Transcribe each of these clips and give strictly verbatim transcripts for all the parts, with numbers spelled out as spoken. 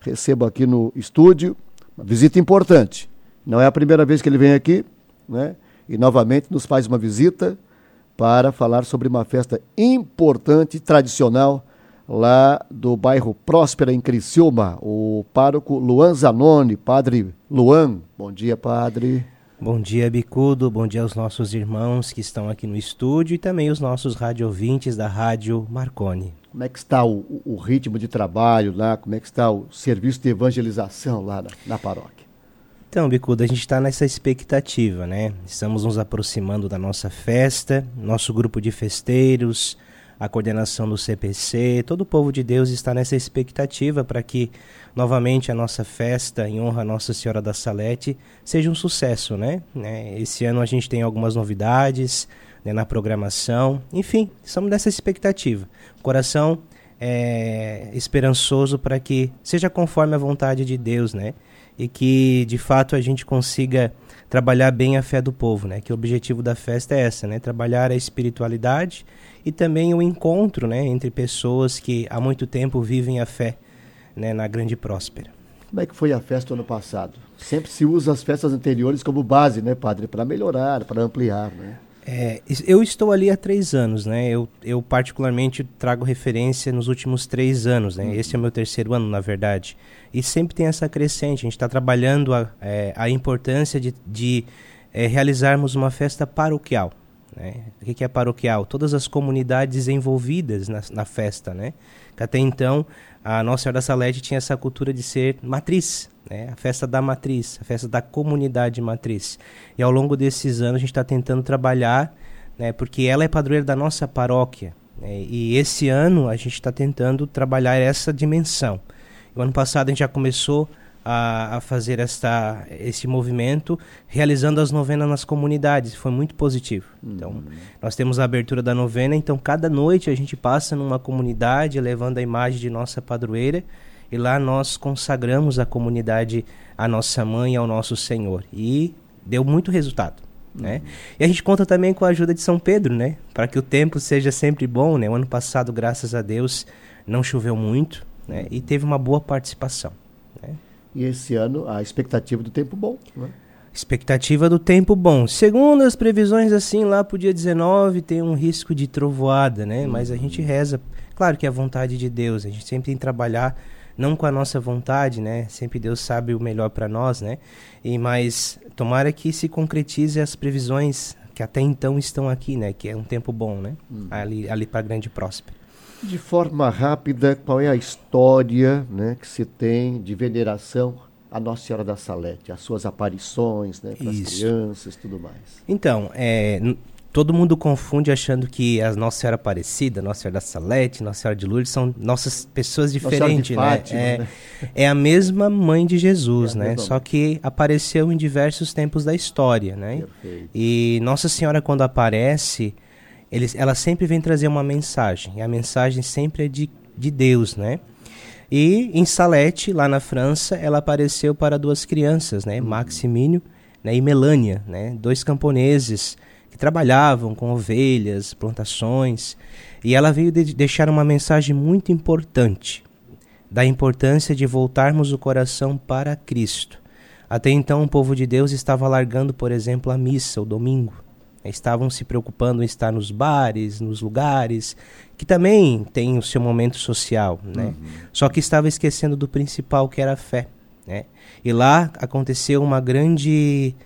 recebo aqui no estúdio, uma visita importante. Não é a primeira vez que ele vem aqui, né? E novamente nos faz uma visita para falar sobre uma festa importante, tradicional, lá do bairro Próspera, em Criciúma, o pároco Luan Zanoni. Padre Luan, bom dia, padre. Bom dia, Bicudo, bom dia aos nossos irmãos que estão aqui no estúdio e também os nossos radiovintes da Rádio Marconi. Como é que está o, o ritmo de trabalho lá, como é que está o serviço de evangelização lá na, na paróquia? Então, Bicudo, a gente está nessa expectativa, né? Estamos nos aproximando da nossa festa, nosso grupo de festeiros, a coordenação do C P C, todo o povo de Deus está nessa expectativa para que novamente a nossa festa em honra a Nossa Senhora da Salete seja um sucesso, né? Esse ano a gente tem algumas novidades, né, na programação, enfim, estamos nessa expectativa. O coração é esperançoso para que seja conforme a vontade de Deus, né? E que de fato a gente consiga trabalhar bem a fé do povo, né? Que o objetivo da festa é essa, né? Trabalhar a espiritualidade e também o encontro, né, entre pessoas que há muito tempo vivem a fé, né, na Grande Próspera. Como é que foi a festa do ano passado? Sempre se usa as festas anteriores como base, né, padre? Para melhorar, para ampliar, né? É, eu estou ali há três anos, né? Eu, eu particularmente trago referência nos últimos três anos, né? Uhum. Esse é o meu terceiro ano, na verdade. E sempre tem essa crescente. A gente está trabalhando a, é, a importância de, de é, realizarmos uma festa paroquial. Né? O que é paroquial? Todas as comunidades envolvidas na, na festa, né? Que até então a Nossa Senhora da Salete tinha essa cultura de ser matriz, né? A festa da matriz, a festa da comunidade matriz. E ao longo desses anos a gente está tentando trabalhar, né? Porque ela é padroeira da nossa paróquia, né? E esse ano a gente está tentando trabalhar essa dimensão. O ano passado a gente já começou A, a fazer esta, esse movimento, realizando as novenas nas comunidades. Foi muito positivo. Uhum. Então, nós temos a abertura da novena, então cada noite a gente passa numa comunidade, levando a imagem de nossa padroeira, e lá nós consagramos a comunidade à nossa mãe e ao nosso Senhor. E deu muito resultado. Uhum. Né? E a gente conta também com a ajuda de São Pedro, né? Para que o tempo seja sempre bom. Né? O ano passado, graças a Deus, não choveu muito, né? E teve uma boa participação. Né? E esse ano, a expectativa do tempo bom, né? Expectativa do tempo bom. Segundo as previsões, assim, lá pro dia dezenove tem um risco de trovoada, né? Uhum. Mas a gente reza. Claro que é a vontade de Deus. A gente sempre tem que trabalhar, não com a nossa vontade, né? Sempre Deus sabe o melhor para nós, né? E, mas tomara que se concretize as previsões que até então estão aqui, né? Que é um tempo bom, né? Uhum. Ali, ali para Grande Próspera. De forma rápida, qual é a história, né, que se tem de veneração à Nossa Senhora da Salete, as suas aparições, né, para as crianças e tudo mais? Então, é, n- todo mundo confunde achando que a Nossa Senhora Aparecida, Nossa Senhora da Salete, Nossa Senhora de Lourdes são nossas pessoas diferentes, Nossa Senhora de Fátima, né? É, né? é a mesma mãe de Jesus, É a né? mesma Só mãe. que apareceu em diversos tempos da história, né? Perfeito. E Nossa Senhora, quando aparece, Ele, ela sempre vem trazer uma mensagem, e a mensagem sempre é de, de Deus, né? E em Salete, lá na França, ela apareceu para duas crianças, né? Uhum. Maximínio, né, e Melânia, né? Dois camponeses que trabalhavam com ovelhas, plantações, e ela veio de deixar uma mensagem muito importante, da importância de voltarmos o coração para Cristo. Até então o povo de Deus estava largando, por exemplo, a missa, o domingo. Estavam se preocupando em estar nos bares, nos lugares, que também tem o seu momento social, né? Uhum. Só que estava esquecendo do principal, que era a fé, né? E lá aconteceu uma grande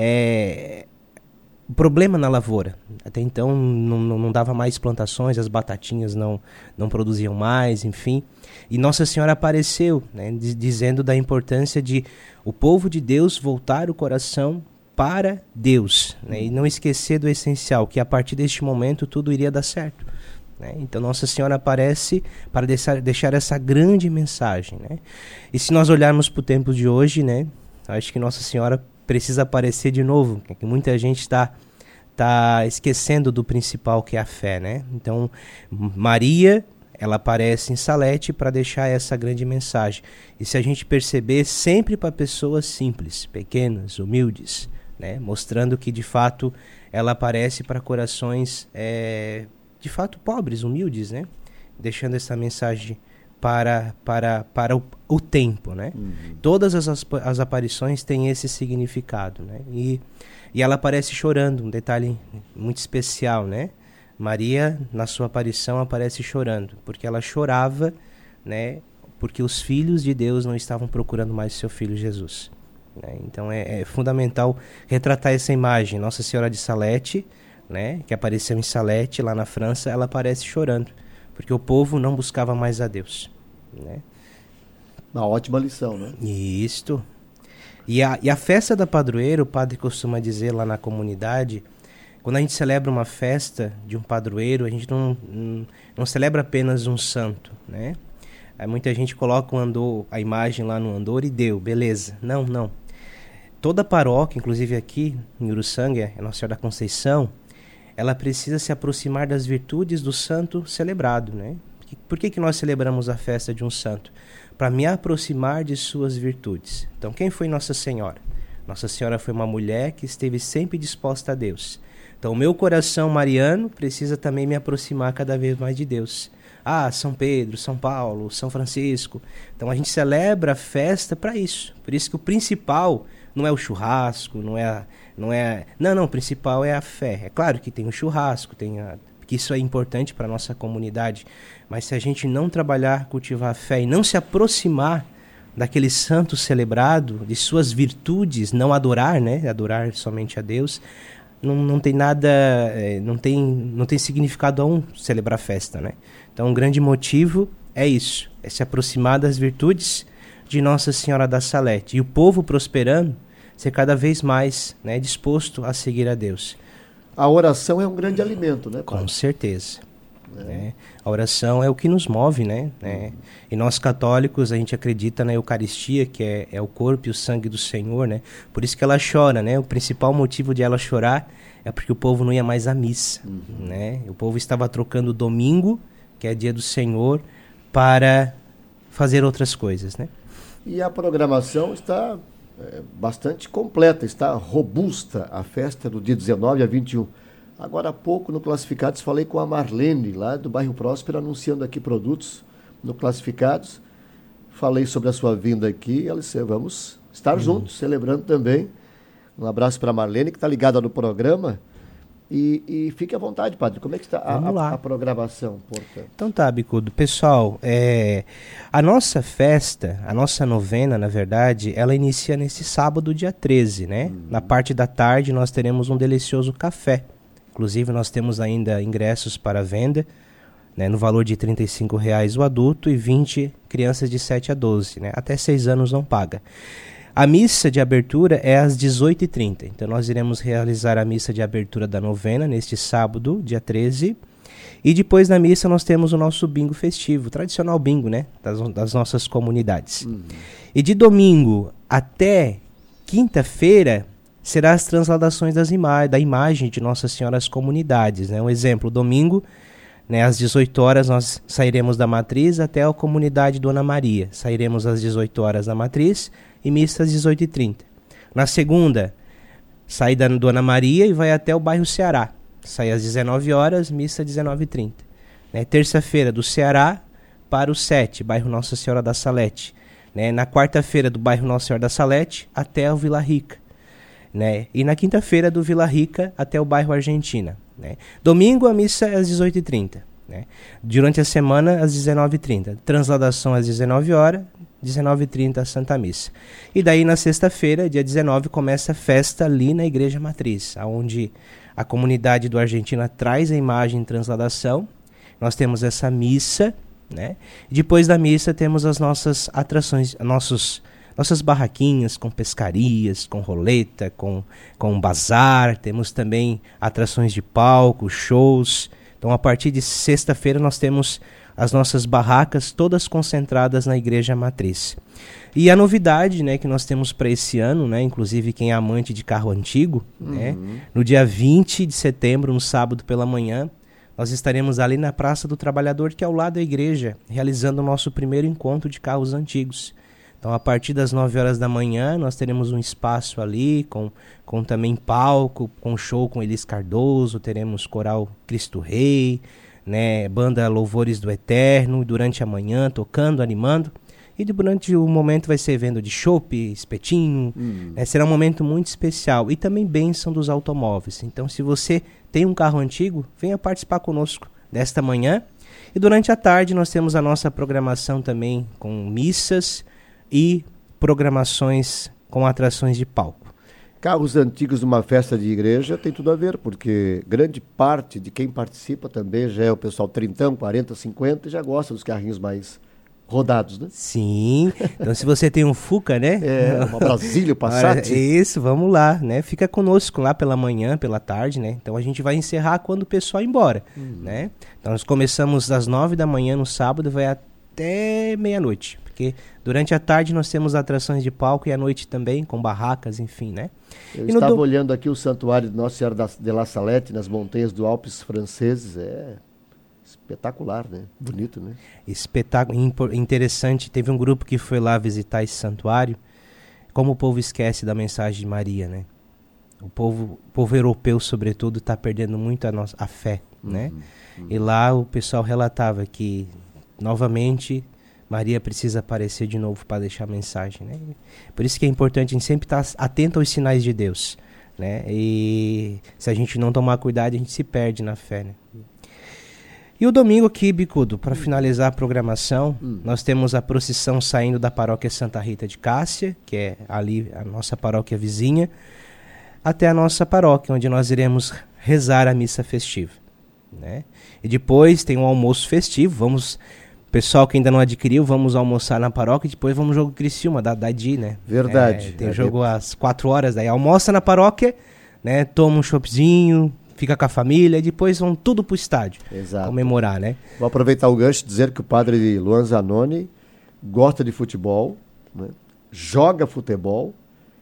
é, problema na lavoura. Até então não, não, não dava mais plantações, as batatinhas não, não produziam mais, enfim. E Nossa Senhora apareceu, né, dizendo da importância de o povo de Deus voltar o coração para Deus, né? E não esquecer do essencial, que a partir deste momento tudo iria dar certo, né? Então Nossa Senhora aparece para deixar, deixar essa grande mensagem, né? E se nós olharmos para o tempo de hoje, né, acho que Nossa Senhora precisa aparecer de novo, que muita gente está tá esquecendo do principal, que é a fé, né? Então Maria, ela aparece em Salete para deixar essa grande mensagem. E se a gente perceber, sempre para pessoas simples, pequenas, humildes, né? Mostrando que de fato ela aparece para corações é, de fato pobres, humildes, né? Deixando essa mensagem para, para, para o, o tempo, né? Uhum. Todas as, as aparições têm esse significado, né? E, e ela aparece chorando, um detalhe muito especial, né? Maria, na sua aparição, aparece chorando, porque ela chorava, né? Porque os filhos de Deus não estavam procurando mais seu filho Jesus. Né? Então é, é fundamental retratar essa imagem. Nossa Senhora de Salete, né? Que apareceu em Salete, lá na França, ela aparece chorando, porque o povo não buscava mais a Deus. Né? Uma ótima lição, né? Isto. E a, e a festa da padroeira, o padre costuma dizer lá na comunidade, quando a gente celebra uma festa de um padroeiro, a gente não, não, não celebra apenas um santo, né? Aí muita gente coloca o andor, a imagem lá no andor e deu, beleza. Não, não. Toda paróquia, inclusive aqui em Uruçanga, a Nossa Senhora da Conceição, ela precisa se aproximar das virtudes do santo celebrado, né? Por que que nós celebramos a festa de um santo? Para me aproximar de suas virtudes. Então, quem foi Nossa Senhora? Nossa Senhora foi uma mulher que esteve sempre disposta a Deus. Então, o meu coração mariano precisa também me aproximar cada vez mais de Deus. Ah, São Pedro, São Paulo, São Francisco. Então, a gente celebra a festa para isso. Por isso que o principal não é o churrasco, não é... A, não, é não, não, o principal é a fé. É claro que tem o churrasco, tem a, que isso é importante para a nossa comunidade. Mas se a gente não trabalhar, cultivar a fé e não se aproximar daquele santo celebrado, de suas virtudes, não adorar, né? Adorar somente a Deus... Não, não tem nada, não tem, não tem significado algum celebrar festa, né? Então, um grande motivo é isso, é se aproximar das virtudes de Nossa Senhora da Salete. E o povo prosperando, ser cada vez mais, né, disposto a seguir a Deus. A oração é um grande alimento, né, Paulo? Com certeza. É. Né? A oração é o que nos move, né? É. E nós católicos, a gente acredita na Eucaristia, que é, é o corpo e o sangue do Senhor, né? Por isso que ela chora, né? O principal motivo de ela chorar é porque o povo não ia mais à missa, uhum. né? O povo estava trocando o domingo, que é dia do Senhor, para fazer outras coisas, né? E a programação está é, bastante completa, está robusta, a festa do dia dezenove a vinte e um. Agora há pouco, no Classificados, falei com a Marlene, lá do bairro Próspero, anunciando aqui produtos no Classificados. Falei sobre a sua vinda aqui, ela disse, vamos estar uhum. juntos, celebrando também. Um abraço para a Marlene, que está ligada no programa. E, e fique à vontade, padre, como é que está a, a, a programação, portanto? Então tá, Bicudo. Pessoal, é, a nossa festa, a nossa novena, na verdade, ela inicia nesse sábado, dia treze, né? Uhum. Na parte da tarde, nós teremos um delicioso café. Inclusive, nós temos ainda ingressos para venda, né, no valor de trinta e cinco reais o adulto e vinte crianças de sete a doze. Né, até seis anos não paga. A missa de abertura é às dezoito e trinta. Então, nós iremos realizar a missa de abertura da novena neste sábado, dia treze. E depois da missa nós temos o nosso bingo festivo, o tradicional bingo, né, das, das nossas comunidades. Uhum. E de domingo até quinta-feira será as transladações das ima- da imagem de Nossa Senhora às comunidades. Né? Um exemplo, domingo, né, às dezoito horas, nós sairemos da matriz até a comunidade Dona Maria. Sairemos às dezoito horas da matriz e missa às dezoito e trinta. Na segunda, sai da Dona Maria e vai até o bairro Ceará. Sai às dezenove horas, missa às dezenove e trinta. Né? Terça-feira, do Ceará para o Sete, bairro Nossa Senhora da Salete. Né? Na quarta-feira, do bairro Nossa Senhora da Salete até o Vila Rica. Né? E na quinta-feira do Vila Rica até o bairro Argentina. Né? Domingo a missa é às dezoito e trinta. Né? Durante a semana às dezenove e trinta. Transladação às dezenove horas, dezenove e trinta a Santa Missa. E daí na sexta-feira, dia dezenove, começa a festa ali na Igreja Matriz, onde a comunidade do Argentina traz a imagem em transladação. Nós temos essa missa, né? Depois da missa temos as nossas atrações, nossos Nossas barraquinhas com pescarias, com roleta, com, com bazar. Temos também atrações de palco, shows. Então, a partir de sexta-feira, nós temos as nossas barracas todas concentradas na Igreja Matriz. E a novidade, né, que nós temos para esse ano, né, inclusive quem é amante de carro antigo, uhum. né, no dia vinte de setembro, no sábado pela manhã, nós estaremos ali na Praça do Trabalhador, que é ao lado da igreja, realizando o nosso primeiro encontro de carros antigos. Então, a partir das nove horas da manhã, nós teremos um espaço ali, com, com também palco, com show com Elis Cardoso, teremos coral Cristo Rei, né, banda Louvores do Eterno, durante a manhã, tocando, animando. E durante o momento vai ser venda de chopp, espetinho, hum. né, será um momento muito especial. E também bênção dos automóveis. Então, se você tem um carro antigo, venha participar conosco desta manhã. E durante a tarde nós temos a nossa programação também com missas e programações com atrações de palco. Carros antigos numa festa de igreja tem tudo a ver, porque grande parte de quem participa também já é o pessoal trinta, quarenta, cinquenta e já gosta dos carrinhos mais rodados, né? Sim, então se você tem um Fuca, né? É, uma Brasília, Passat. Isso, vamos lá, né? Fica conosco lá pela manhã, pela tarde, né? Então a gente vai encerrar quando o pessoal ir embora, uhum. né? Então nós começamos às nove da manhã no sábado e vai até meia-noite, porque durante a tarde nós temos atrações de palco e à noite também, com barracas, enfim, né? Eu e estava do... olhando aqui o santuário de Nossa Senhora de La Salette, nas montanhas do Alpes franceses, é... espetacular, né? Bonito, né? Espetáculo, interessante. Teve um grupo que foi lá visitar esse santuário. Como o povo esquece da mensagem de Maria, né? O povo, o povo europeu, sobretudo, está perdendo muito a, nossa, a fé, uhum, né? Uhum. E lá o pessoal relatava que, novamente, Maria precisa aparecer de novo para deixar a mensagem, né? Por isso que é importante a gente sempre estar atento aos sinais de Deus, né? E se a gente não tomar cuidado, a gente se perde na fé, né? E o domingo aqui, Bicudo, para finalizar a programação, hum. nós temos a procissão saindo da paróquia Santa Rita de Cássia, que é ali a nossa paróquia vizinha, até a nossa paróquia, onde nós iremos rezar a missa festiva, né? E depois tem um almoço festivo, vamos, pessoal que ainda não adquiriu, vamos almoçar na paróquia e depois vamos ao jogo Criciúma, da, da D I, né? Verdade. É, tem é jogo é. às quatro horas, daí almoça na paróquia, né? Toma um choppzinho, fica com a família e depois vão tudo pro estádio. Exato. Comemorar, né? Vou aproveitar o gancho e dizer que o padre Luan Zanoni gosta de futebol, né? Joga futebol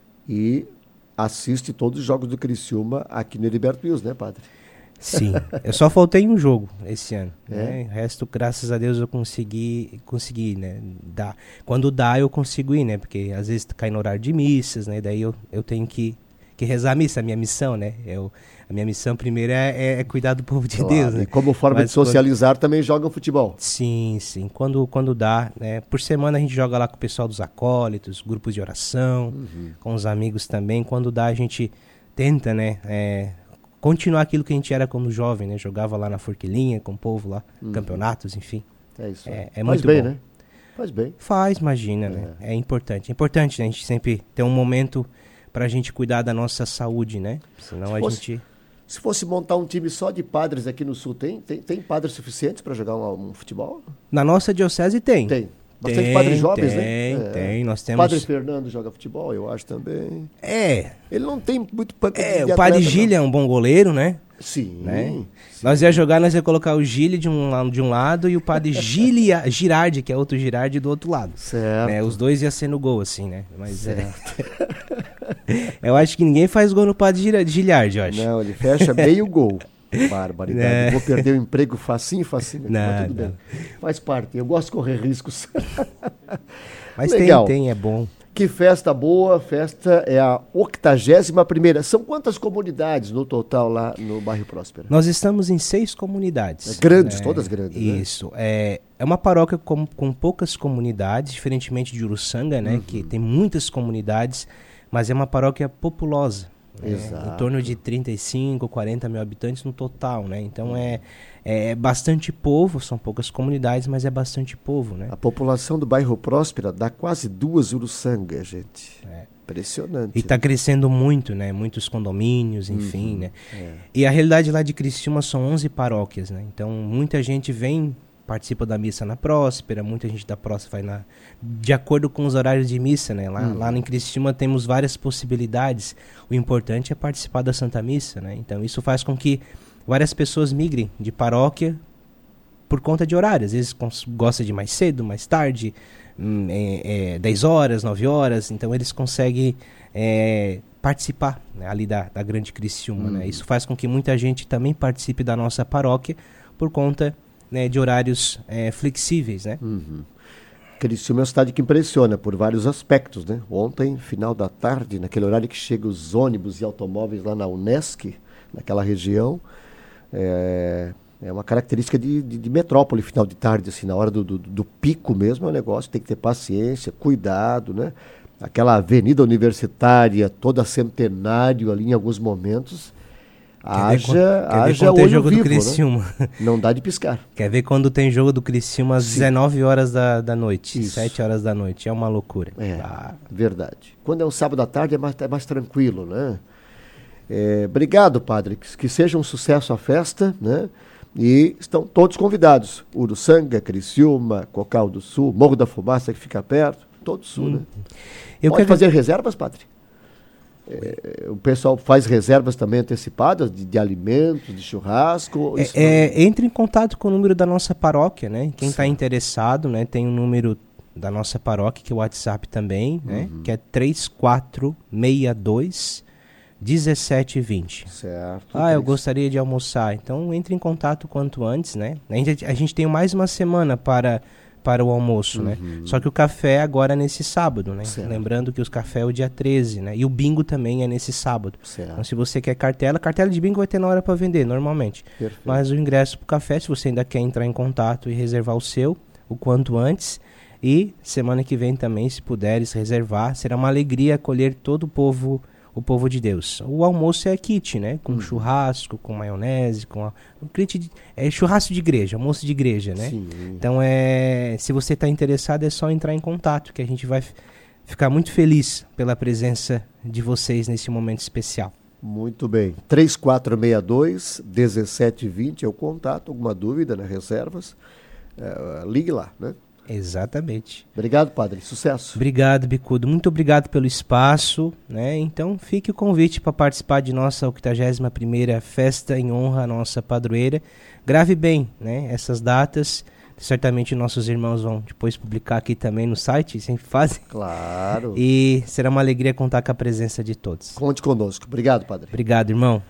e assiste todos os jogos do Criciúma aqui no Heriberto Wilson, né, padre? Sim, eu só faltei um jogo esse ano, é? né? O resto, graças a Deus, eu consegui, consegui, né? Dá. Quando dá, eu consigo ir, né? Porque às vezes cai no horário de missas, né? Daí eu, eu tenho que, que rezar a missa, a minha missão, né? Eu, a minha missão primeiro é, é, é cuidar do povo de claro, Deus, né? E como forma Mas de socializar quando... também jogam futebol. Sim, sim. Quando, quando dá, né? Por semana a gente joga lá com o pessoal dos acólitos, grupos de oração, uhum. com os amigos também. Quando dá, a gente tenta, né? É, continuar aquilo que a gente era como jovem, né? Jogava lá na Forquilinha com o povo lá, uhum. campeonatos, enfim. É isso. É, é Faz muito bem, bom. né? Faz bem. Faz, imagina, é. né? É importante. É importante, né? A gente sempre ter um momento pra gente cuidar da nossa saúde, né? Senão Se a fosse... gente... Se fosse montar um time só de padres aqui no Sul, tem, tem, tem padres suficientes para jogar um, um futebol? Na nossa diocese tem. Tem. Bastante tem, padres jovens, tem, né? Tem, é. tem. Nós temos... Padre Fernando joga futebol, eu acho também. É. Ele não tem muito banco é, de o Padre atleta, Gílio é um bom goleiro, né? Sim, né? sim. Nós ia jogar, nós ia colocar o Gílio de um, de um lado e o Padre Gilia, Girardi, que é outro Girardi, do outro lado. Certo. Né? Os dois iam ser no gol, assim, né? Mas certo. É... eu acho que ninguém faz gol no Padre Giliardi, eu acho. Não, ele fecha meio gol. Barbaridade. É. Vou perder o emprego facinho, facinho. Não, mas tudo não. bem. Faz parte. Eu gosto de correr riscos. Mas Legal. tem, tem, é bom. Que festa boa, festa é a octagésima primeira. São quantas comunidades no total lá no bairro Próspera? Nós estamos em seis comunidades. É, grandes, né? todas grandes. Isso. Né? É, é uma paróquia com, com poucas comunidades, diferentemente de Uruçanga, né? Uhum. Que tem muitas comunidades, mas é uma paróquia populosa. Exato. É, em torno de trinta e cinco, quarenta mil habitantes no total, né? Então é, é bastante povo, são poucas comunidades, mas é bastante povo, né? A população do bairro Próspera dá quase duas Uruçanga, gente. É. Impressionante. E está né? crescendo muito, né? Muitos condomínios, enfim, uhum. né? É. E a realidade lá de Criciúma são onze paróquias, né? Então muita gente vem, participa da missa na Próspera, muita gente da Próspera vai na... de acordo com os horários de missa, né? Lá, uhum. lá em Criciúma temos várias possibilidades. O importante é participar da Santa Missa, né? Então isso faz com que várias pessoas migrem de paróquia por conta de horário. Às vezes gosta de mais cedo, mais tarde, hum, é, é, dez horas, nove horas. Então eles conseguem é, participar, né? ali da, da grande Criciúma, uhum. né? Isso faz com que muita gente também participe da nossa paróquia por conta... Né, de horários é, flexíveis, né? Uhum. Criciúma é uma cidade que impressiona por vários aspectos, né? Ontem, final da tarde, naquele horário que chegam os ônibus e automóveis lá na Unesc, naquela região, é, É uma característica de, de, de metrópole, final de tarde, assim, na hora do, do, do pico mesmo, é um negócio, tem que ter paciência, cuidado, né? Aquela avenida universitária, toda centenário ali em alguns momentos, haja, haja olho jogo vivo, do Criciúma, né? Não dá de piscar. Quer ver quando tem jogo do Criciúma às Sim. dezenove horas da, da noite, Isso. sete horas da noite, é uma loucura. É, ah. verdade. Quando é um sábado à tarde é mais, é mais tranquilo, né? É, obrigado, padre, que, que seja um sucesso a festa, né? E estão todos convidados. Uruçanga, Criciúma, Cocal do Sul, Morro da Fumaça, que fica perto, todo o Sul, hum. né? Eu Pode quero... fazer reservas, padre? É, o pessoal faz reservas também antecipadas de, de alimentos, de churrasco? É, é, entre em contato com o número da nossa paróquia, né? Quem está interessado, né? Tem um número da nossa paróquia, que é o WhatsApp também, uhum. né? Que é três quatro seis dois, um sete dois zero. Certo. Ah, eu gostaria de almoçar. Então, entre em contato quanto antes, né? A gente, a gente tem mais uma semana para... para o almoço, uhum. né? Só que o café é agora nesse sábado, né? Certo. Lembrando que os cafés é o dia treze, né? E o bingo também é nesse sábado. Certo. Então, se você quer cartela, cartela de bingo vai ter na hora para vender, normalmente. Perfeito. Mas o ingresso pro café, se você ainda quer entrar em contato e reservar o seu, o quanto antes. E semana que vem também, se puderes reservar, será uma alegria acolher todo o povo, o povo de Deus. O almoço é kit, né? Com uhum. churrasco, com maionese, com a, um kit de, é churrasco de igreja, almoço de igreja, né? Sim. Então é, se você está interessado é só entrar em contato, que a gente vai f- ficar muito feliz pela presença de vocês nesse momento especial. Muito bem. três quatro seis dois, um sete dois zero é o contato. Alguma dúvida, né? Reservas? É, ligue lá, né? Exatamente. Obrigado, padre. Sucesso. Obrigado, Bicudo. Muito obrigado pelo espaço, né? Então, fique o convite para participar de nossa octagésima primeira festa em honra à nossa padroeira. Grave bem, né? Essas datas. Certamente nossos irmãos vão depois publicar aqui também no site, sempre fazem. Claro. E será uma alegria contar com a presença de todos. Conte conosco. Obrigado, padre. Obrigado, irmão.